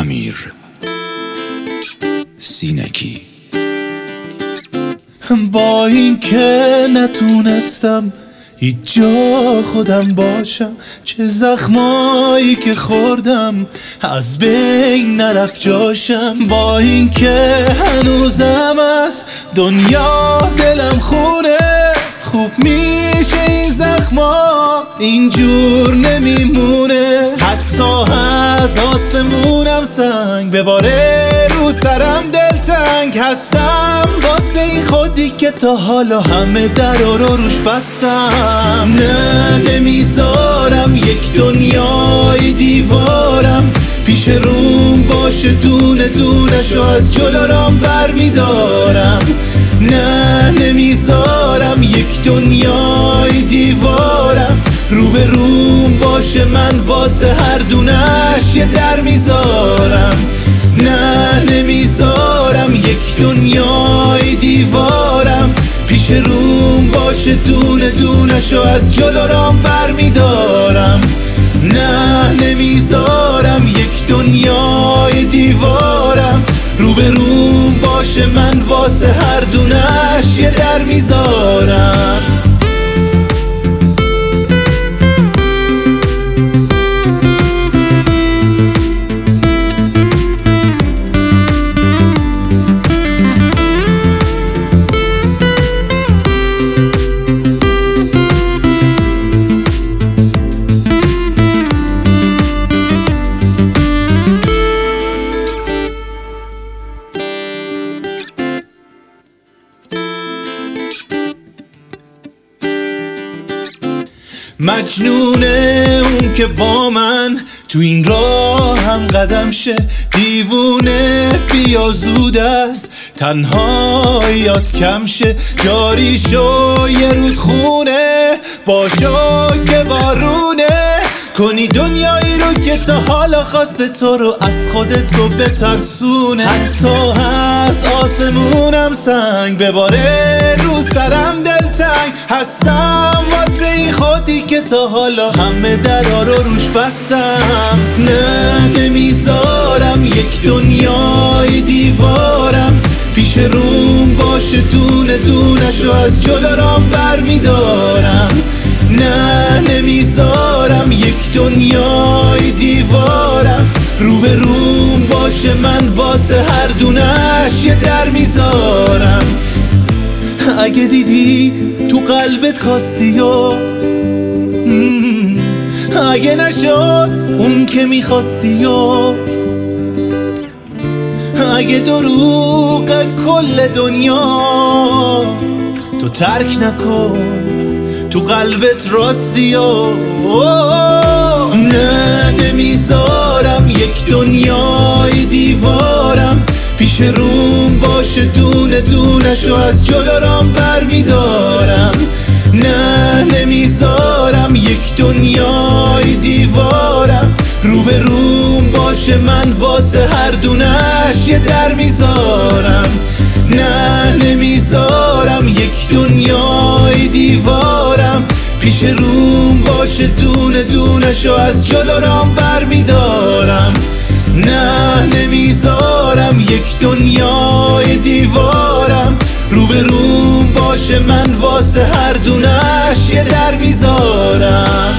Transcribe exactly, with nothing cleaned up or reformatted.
امیر سینکی. با این که نتونستم هیچ جا خودم باشم، چه زخمایی که خوردم از بین نرفت جاشم. با این که هنوزم از دنیا دلم خونه، خوب میشه این زخما اینجور نمیمونه. حتی از آسمونم سنگ بباره رو سرم دلتنگ هستم، واسه این خودی که تا حالا همه درا رو روش بستم. نه نمیذارم یک دنیای دیوارم پیش روم باشه، دونه دونه شو از جلو رام بر میدارم. نه نمیذارم یک دنیای دیوارم رو به روم باشه، من واسه هر دونش یه در میذارم. نه نمیذارم یک دنیای دیوارم پیش روم باشه، دونه دونه شو از جلو رام بر میدارم. نه نمیذارم یک دنیای دیوارم رو به روم باشه، من واسه هر دونش یه در میذارم. مجنونه اون که با من تو این راه هم قدم شه، دیوونه بیا زود است تنهاییات کم شه. جاری شو یه رودخونه باشو که بارونه، کنی دنیایی رو که تا حالا خواسته تو رو از خودتو بترسونه. حتی از آسمونم سنگ بباره رو سرم دلتنگ هستم، واسه این خودی که تا حالا همه درا رو روش بستم. نه نمیذارم یک دنیای دیوارم پیش روم باشه، دونه دونه شو از جلو رام بر میدارم. نه نمیذارم یک دنیای دیوارم رو به روم باشه، من واسه هر دونش یه در میذارم. اگه دیدی تو قلبت کاستی و اگه نشد اون که میخواستی و اگه دروغ کل دنیا تو ترک نکن، تو قلبت راستی و نه نمیذارم یک دنیای دیوارم پیش روم باشه، دونه دونه شو از جلو رام بر میدارم. نه نمیذارم یک دنیای دیوارم رو به روم باشه، من واسه هر دونش یه در میذارم. نه نمیذارم یک دنیای دیوارم پیش روم باشه، دونه دونه شو از جلو رام بر میدارم. نه نمیذارم یک دنیای دیوارم رو به روم باشه، من واسه هر دونش یه در میذارم.